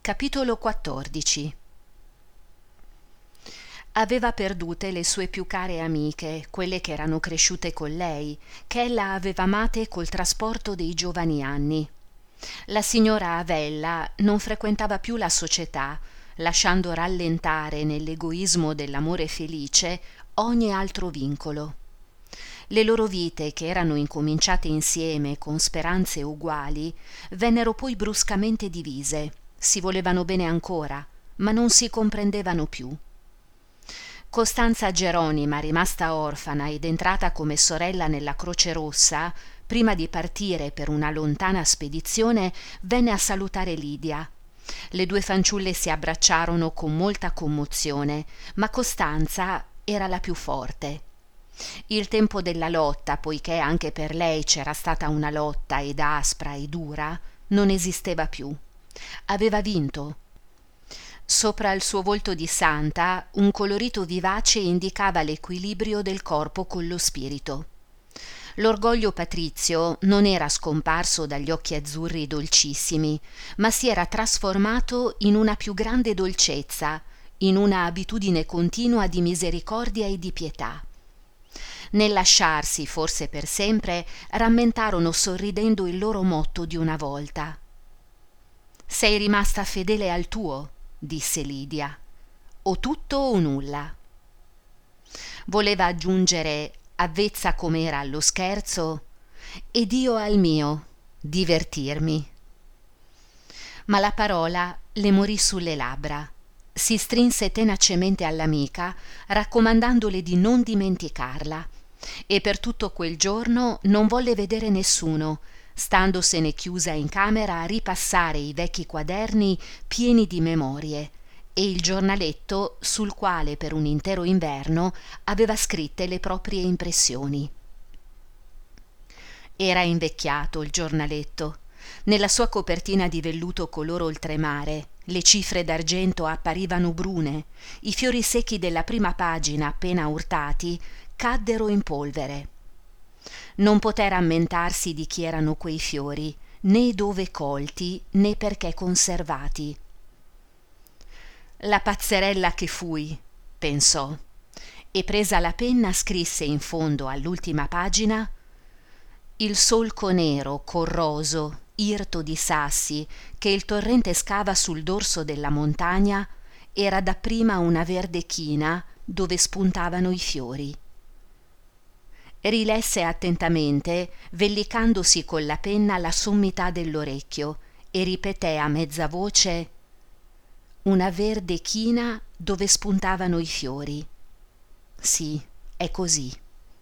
Capitolo 14. Aveva perdute le sue più care amiche, quelle che erano cresciute con lei, che ella aveva amate col trasporto dei giovani anni. La signora Avella non frequentava più la società, lasciando rallentare nell'egoismo dell'amore felice ogni altro vincolo. Le loro vite, che erano incominciate insieme con speranze uguali, vennero poi bruscamente divise. Si volevano bene ancora, ma non si comprendevano più. Costanza Geronima, rimasta orfana ed entrata come sorella nella Croce Rossa, prima di partire per una lontana spedizione, venne a salutare Lidia. Le due fanciulle si abbracciarono con molta commozione, ma Costanza era la più forte. Il tempo della lotta, poiché anche per lei c'era stata una lotta ed aspra e dura, non esisteva più. Aveva vinto. Sopra il suo volto di santa un colorito vivace indicava l'equilibrio del corpo con lo spirito. L'orgoglio patrizio non era scomparso dagli occhi azzurri dolcissimi, ma si era trasformato in una più grande dolcezza, in una abitudine continua di misericordia e di pietà. Nel lasciarsi, forse per sempre, rammentarono sorridendo il loro motto di una volta. «Sei rimasta fedele al tuo», disse Lidia, «o tutto o nulla». Voleva aggiungere, avvezza com'era allo scherzo, «ed io al mio, divertirmi». Ma la parola le morì sulle labbra. Si strinse tenacemente all'amica, raccomandandole di non dimenticarla, e per tutto quel giorno non volle vedere nessuno, standosene chiusa in camera a ripassare i vecchi quaderni pieni di memorie e il giornaletto sul quale per un intero inverno aveva scritte le proprie impressioni. Era invecchiato il giornaletto. Nella sua copertina di velluto color oltremare le cifre d'argento apparivano brune, i fiori secchi della prima pagina appena urtati caddero in polvere. Non poté rammentarsi di chi erano quei fiori, né dove colti, né perché conservati. «La pazzerella che fui», pensò, e presa la penna scrisse in fondo all'ultima pagina: «Il solco nero, corroso, irto di sassi che il torrente scava sul dorso della montagna era dapprima una verde china dove spuntavano i fiori». Rilesse attentamente, vellicandosi con la penna la sommità dell'orecchio, e ripeté a mezza voce: «Una verde china dove spuntavano i fiori. Sì, è così».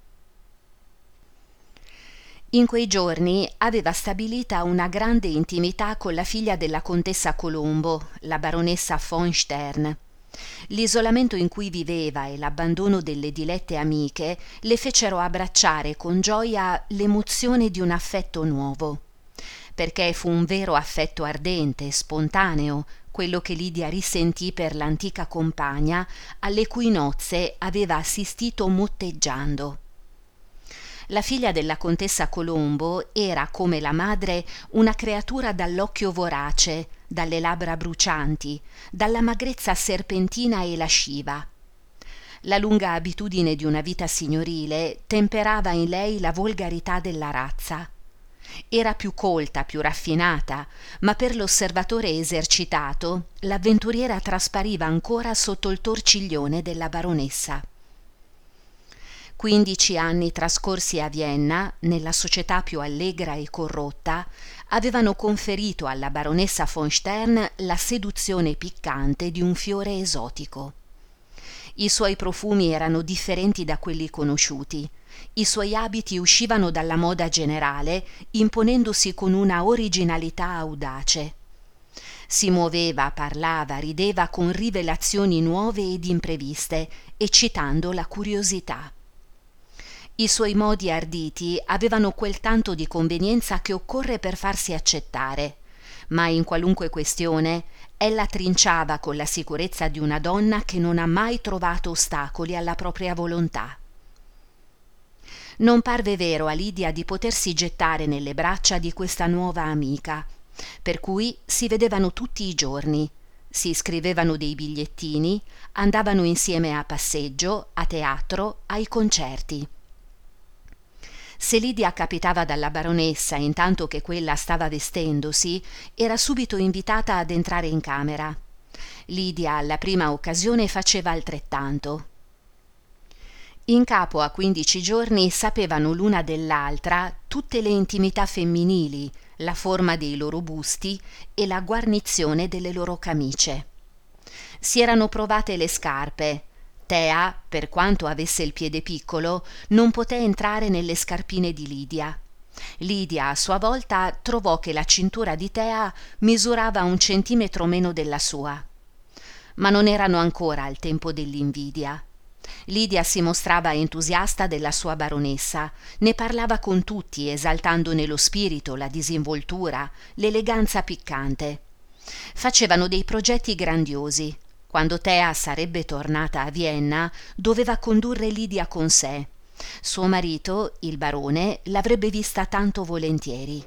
In quei giorni aveva stabilita una grande intimità con la figlia della contessa Colombo, la baronessa von Stern. L'isolamento in cui viveva e l'abbandono delle dilette amiche le fecero abbracciare con gioia l'emozione di un affetto nuovo, perché fu un vero affetto ardente, spontaneo, quello che Lidia risentì per l'antica compagna alle cui nozze aveva assistito motteggiando. La figlia della contessa Colombo era, come la madre, una creatura dall'occhio vorace, dalle labbra brucianti, dalla magrezza serpentina e lasciva. La lunga abitudine di una vita signorile temperava in lei la volgarità della razza. Era più colta, più raffinata, ma per l'osservatore esercitato l'avventuriera traspariva ancora sotto il torciglione della baronessa. 15 anni trascorsi a Vienna, nella società più allegra e corrotta, avevano conferito alla baronessa von Stern la seduzione piccante di un fiore esotico. I suoi profumi erano differenti da quelli conosciuti, i suoi abiti uscivano dalla moda generale, imponendosi con una originalità audace. Si muoveva, parlava, rideva con rivelazioni nuove ed impreviste, eccitando la curiosità. I suoi modi arditi avevano quel tanto di convenienza che occorre per farsi accettare, ma in qualunque questione ella trinciava con la sicurezza di una donna che non ha mai trovato ostacoli alla propria volontà. Non parve vero a Lidia di potersi gettare nelle braccia di questa nuova amica, per cui si vedevano tutti i giorni, si scrivevano dei bigliettini, andavano insieme a passeggio, a teatro, ai concerti. Se Lidia capitava dalla baronessa intanto che quella stava vestendosi, era subito invitata ad entrare in camera. Lidia alla prima occasione faceva altrettanto. In capo a 15 giorni sapevano l'una dell'altra tutte le intimità femminili, la forma dei loro busti e la guarnizione delle loro camicie. Si erano provate le scarpe. Tea, per quanto avesse il piede piccolo, non poté entrare nelle scarpine di Lidia. Lidia, a sua volta, trovò che la cintura di Tea misurava 1 centimetro meno della sua. Ma non erano ancora al tempo dell'invidia. Lidia si mostrava entusiasta della sua baronessa, ne parlava con tutti, esaltandone lo spirito, la disinvoltura, l'eleganza piccante. Facevano dei progetti grandiosi. Quando Tea sarebbe tornata a Vienna, doveva condurre Lidia con sé. Suo marito, il barone, l'avrebbe vista tanto volentieri.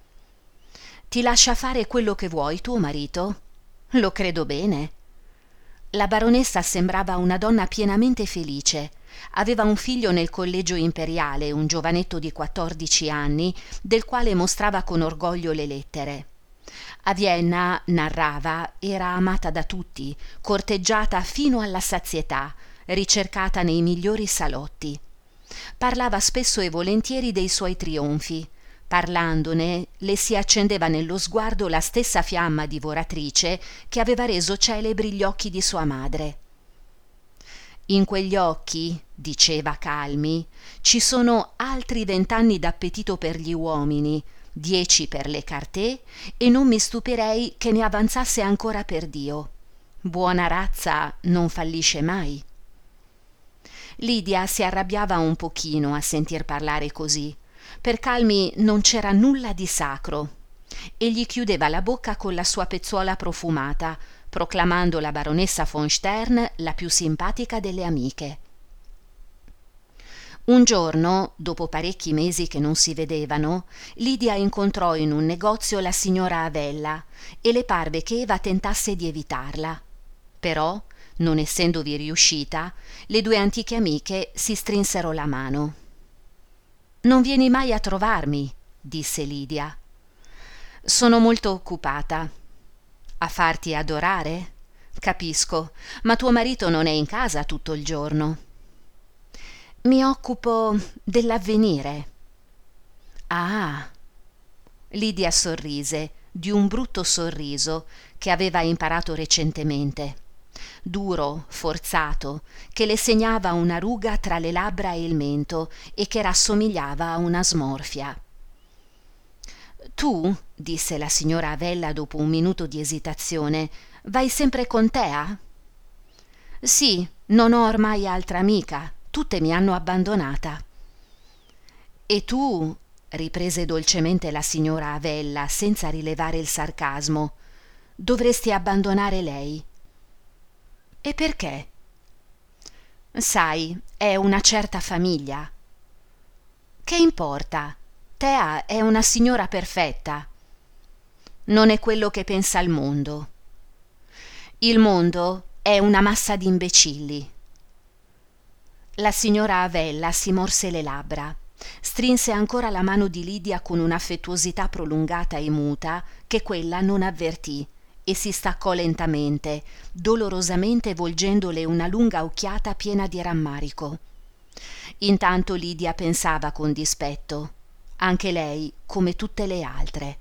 «Ti lascia fare quello che vuoi tuo marito?» «Lo credo bene». La baronessa sembrava una donna pienamente felice. Aveva un figlio nel collegio imperiale, un giovanetto di 14 anni, del quale mostrava con orgoglio le lettere. A Vienna, narrava, era amata da tutti, corteggiata fino alla sazietà, ricercata nei migliori salotti. Parlava spesso e volentieri dei suoi trionfi. Parlandone, le si accendeva nello sguardo la stessa fiamma divoratrice che aveva reso celebri gli occhi di sua madre. «In quegli occhi, diceva calmi, ci sono altri 20 anni d'appetito per gli uomini, 10 per le cartè, e non mi stupirei che ne avanzasse ancora per Dio. Buona razza non fallisce mai». Lidia si arrabbiava un pochino a sentir parlare così. Per Calmi non c'era nulla di sacro. Egli chiudeva la bocca con la sua pezzuola profumata, proclamando la baronessa von Stern la più simpatica delle amiche. Un giorno, dopo parecchi mesi che non si vedevano, Lidia incontrò in un negozio la signora Avella e le parve che Eva tentasse di evitarla. Però, non essendovi riuscita, le 2 antiche amiche si strinsero la mano. «Non vieni mai a trovarmi», disse Lidia. «Sono molto occupata». «A farti adorare?» «Capisco, ma tuo marito non è in casa tutto il giorno». «Mi occupo dell'avvenire». «Ah!» Lidia sorrise, di un brutto sorriso che aveva imparato recentemente. Duro, forzato, che le segnava una ruga tra le labbra e il mento e che rassomigliava a una smorfia. «Tu», disse la signora Avella dopo un minuto di esitazione, «vai sempre con Tea?» «Sì, non ho ormai altra amica, tutte mi hanno abbandonata». «E tu», riprese dolcemente la signora Avella senza rilevare il sarcasmo, «dovresti abbandonare lei». «E perché?» «Sai, è una certa famiglia». «Che importa? Tea è una signora perfetta». «Non è quello che pensa il mondo». «Il mondo è una massa di imbecilli». La signora Avella si morse le labbra, strinse ancora la mano di Lidia con un'affettuosità prolungata e muta che quella non avvertì, e si staccò lentamente, dolorosamente volgendole una lunga occhiata piena di rammarico. Intanto Lidia pensava con dispetto, anche lei come tutte le altre.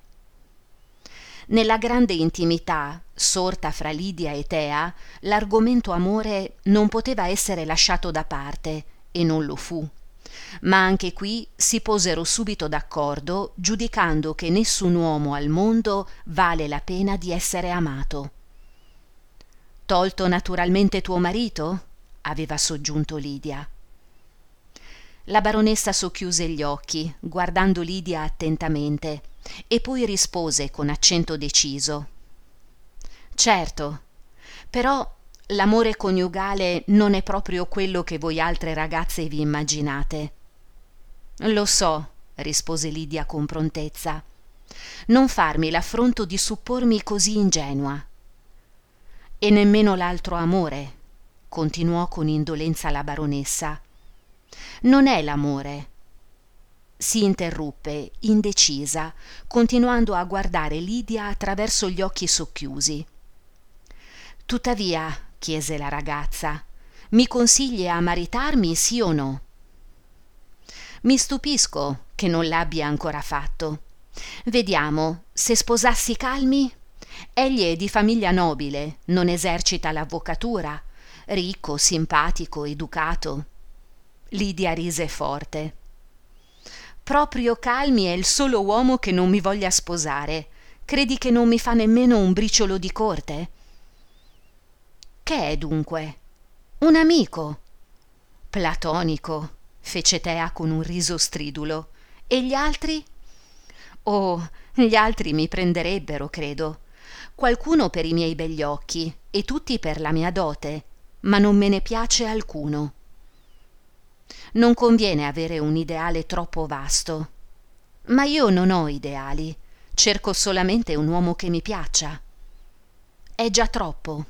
Nella grande intimità sorta fra Lidia e Tea, l'argomento amore non poteva essere lasciato da parte, e non lo fu. Ma anche qui si posero subito d'accordo, giudicando che nessun uomo al mondo vale la pena di essere amato. «Tolto naturalmente tuo marito?» aveva soggiunto Lidia. La baronessa socchiuse gli occhi, guardando Lidia attentamente, e poi rispose con accento deciso: «Certo, però l'amore coniugale non è proprio quello che voi altre ragazze vi immaginate». «Lo so», rispose Lidia con prontezza. Non farmi l'affronto di suppormi così ingenua. E nemmeno l'altro amore, continuò con indolenza la baronessa. Non è l'amore. Si interruppe, indecisa, continuando a guardare Lydia attraverso gli occhi socchiusi. Tuttavia, chiese la ragazza, mi consigli a maritarmi, sì o no? Mi stupisco che non l'abbia ancora fatto. Vediamo, se sposassi Calmi? Egli è di famiglia nobile, non esercita l'avvocatura, ricco, simpatico, educato. Lydia rise forte. Proprio Calmi è il solo uomo che non mi voglia sposare. Credi che non mi fa nemmeno un briciolo di corte? Che è dunque? Un amico. Platonico, fece Tea con un riso stridulo. E gli altri? Oh, gli altri mi prenderebbero, credo. Qualcuno per i miei begli occhi e tutti per la mia dote, ma non me ne piace alcuno. Non conviene avere un ideale troppo vasto. Ma io non ho ideali, cerco solamente un uomo che mi piaccia. È già troppo.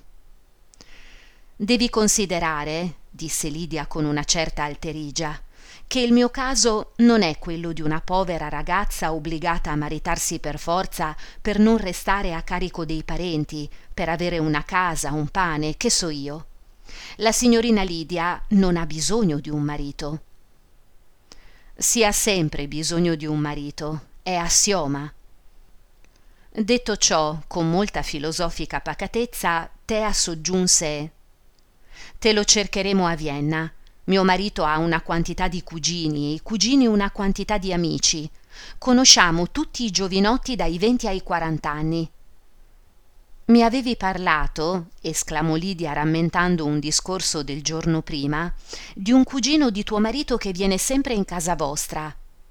Devi considerare, disse Lydia con una certa alterigia, che il mio caso non è quello di una povera ragazza obbligata a maritarsi per forza per non restare a carico dei parenti, per avere una casa, un pane, che so io. La signorina Lydia non ha bisogno di un marito. Si ha sempre bisogno di un marito, è assioma. Detto ciò, con molta filosofica pacatezza, Tea soggiunse: te lo cercheremo a Vienna. Mio marito ha una quantità di cugini e i cugini una quantità di amici. Conosciamo tutti i giovinotti dai 20 ai 40 anni. Mi avevi parlato, esclamò Lydia rammentando un discorso del giorno prima, di un cugino di tuo marito che viene sempre in casa vostra.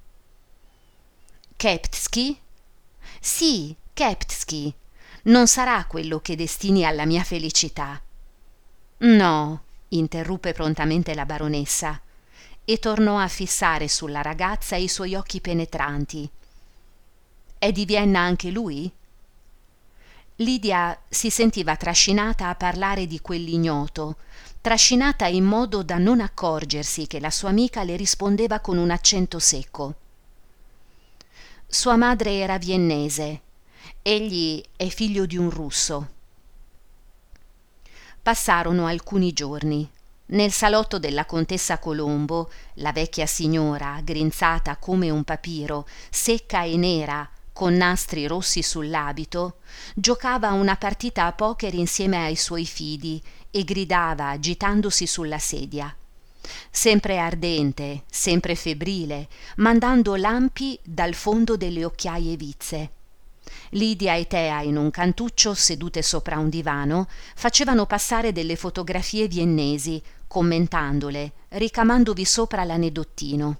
Keptski? Sì, Keptski. Non sarà quello che destini alla mia felicità. No, interruppe prontamente la baronessa e tornò a fissare sulla ragazza i suoi occhi penetranti. È di Vienna anche lui? Lydia si sentiva trascinata a parlare di quell'ignoto, trascinata in modo da non accorgersi che la sua amica le rispondeva con un accento secco. Sua madre era viennese, egli è figlio di un russo. Passarono alcuni giorni. Nel salotto della contessa Colombo, la vecchia signora, grinzata come un papiro, secca e nera, con nastri rossi sull'abito, giocava una partita a poker insieme ai suoi fidi e gridava agitandosi sulla sedia. Sempre ardente, sempre febbrile, mandando lampi dal fondo delle occhiaie vizze. Lydia e Tea, in un cantuccio sedute sopra un divano, facevano passare delle fotografie viennesi, commentandole, ricamandovi sopra l'anedottino.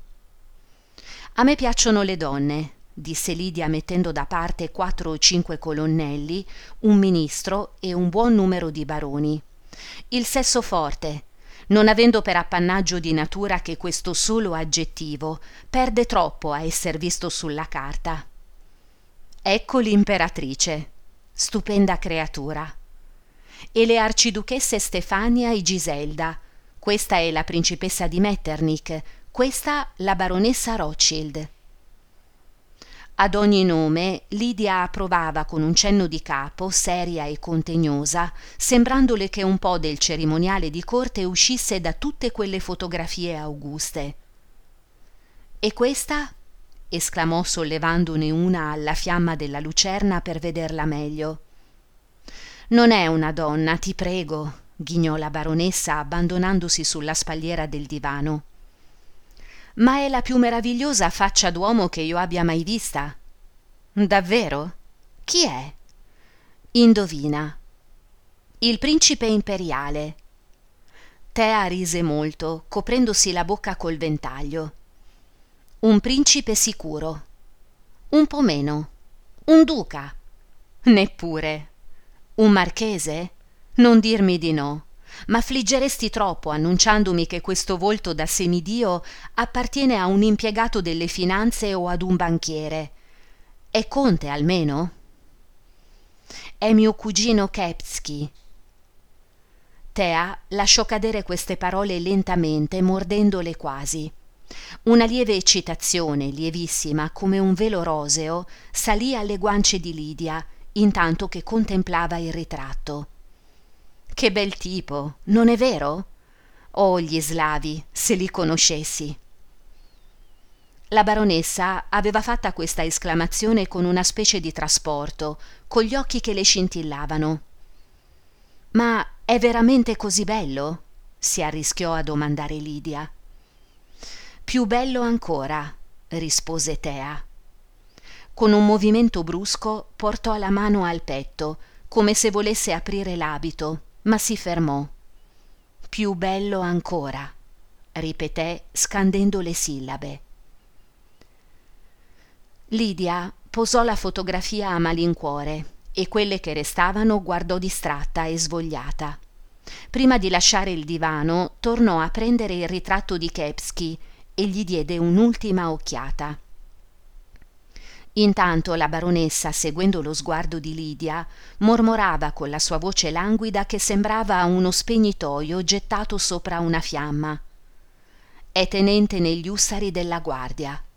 A me piacciono le donne, disse Lydia mettendo da parte 4 o 5 colonnelli, un ministro e un buon numero di baroni. Il sesso forte, non avendo per appannaggio di natura che questo solo aggettivo, perde troppo a esser visto sulla carta. Ecco l'imperatrice, stupenda creatura. E le arciduchesse Stefania e Giselda, questa è la principessa di Metternich, questa la baronessa Rothschild. Ad ogni nome Lydia approvava con un cenno di capo, seria e contegnosa, sembrandole che un po' del cerimoniale di corte uscisse da tutte quelle fotografie auguste. E questa? Esclamò sollevandone una alla fiamma della lucerna per vederla meglio. Non è una donna, ti prego, ghignò la baronessa abbandonandosi sulla spalliera del divano. Ma è la più meravigliosa faccia d'uomo che io abbia mai vista. Davvero? Chi è? Indovina. Il principe imperiale. Tea rise molto, coprendosi la bocca col ventaglio. Un principe sicuro. Un po' meno. Un duca. Neppure. Un marchese? Non dirmi di no. M'affliggeresti troppo annunciandomi che questo volto da semidio appartiene a un impiegato delle finanze o ad un banchiere. È conte almeno? È mio cugino Kepsky. Tea lasciò cadere queste parole lentamente, mordendole quasi. Una lieve eccitazione, lievissima come un velo roseo, salì alle guance di Lydia intanto che contemplava il ritratto. Che bel tipo, non è vero? Oh, gli slavi, se li conoscessi! La baronessa aveva fatta questa esclamazione con una specie di trasporto, con gli occhi che le scintillavano. «Ma è veramente così bello?» si arrischiò a domandare Lydia. «Più bello ancora», rispose Tea. Con un movimento brusco portò la mano al petto, come se volesse aprire l'abito, ma si fermò. «Più bello ancora», ripeté scandendo le sillabe. Lydia posò la fotografia a malincuore e quelle che restavano guardò distratta e svogliata. Prima di lasciare il divano tornò a prendere il ritratto di Kepsky e gli diede un'ultima occhiata. Intanto la baronessa, seguendo lo sguardo di Lydia, mormorava con la sua voce languida che sembrava uno spegnitoio gettato sopra una fiamma. «È tenente negli ussari della guardia.